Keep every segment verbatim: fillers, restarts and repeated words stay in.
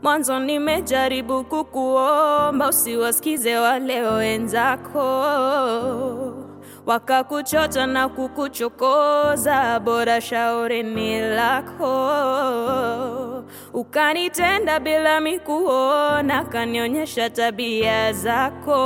Mwanzo nimejaribu kukuomba usiwasikize wale wenzako, wakakuchota na kukuchokoza, bora shauri ni lako. Ukanitenda bila mikuona, kanionyesha tabia zako.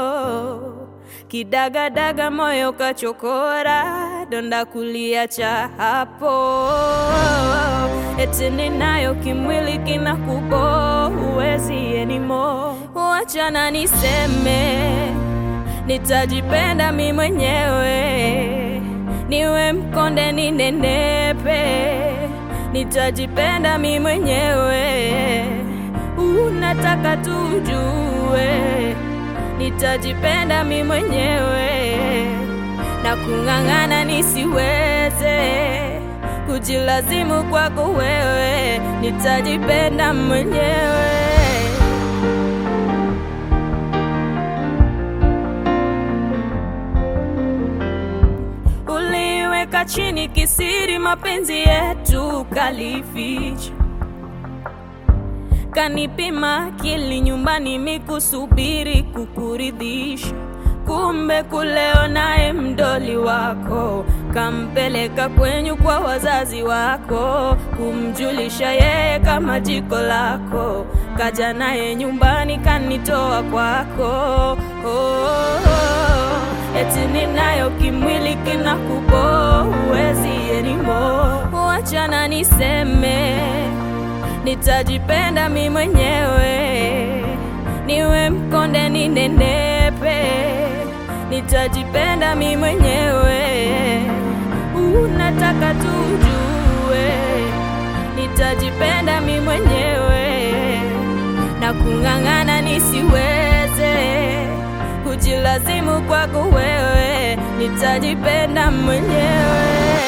Kidagadaga moyo kachokora, donda kuliacha hapo. Eti ninayo kimwili kinakubo, huwezi anymore. Wachana niseme, nitajipenda mi mwenyewe. Niwe mkonde ninenepe, nitajipenda mi mwenyewe. Unataka tujue, nitajipenda mi mwenyewe. Na kungangana nisiweze kujilazimu kwako wewe, nitajipenda mwenyewe. Uliweka chini kisiri mapenzi yetu kalificha, kanipima akili nyumbani mikusubiri kukuridhisha. Kumbe kuleo nae mdoli wako, kampeleka kwenyu kwa wazazi wako, kumjulisha yeye kama jiko lako. Kaja naye nyumbani kanitoa kwako. oh, oh, oh. Eti ninayo kimwili kinakubo, huwezi anymore. Wachana niseme, nitajipenda mi mwenyewe. Niwe mkonde ninenepe, nitajipenda mi mwenyewe. Unataka tujue, nitajipenda mi mwenyewe. Na kungangana nisiweze kujilazimu kwako wewe, nitajipenda mwenyewe.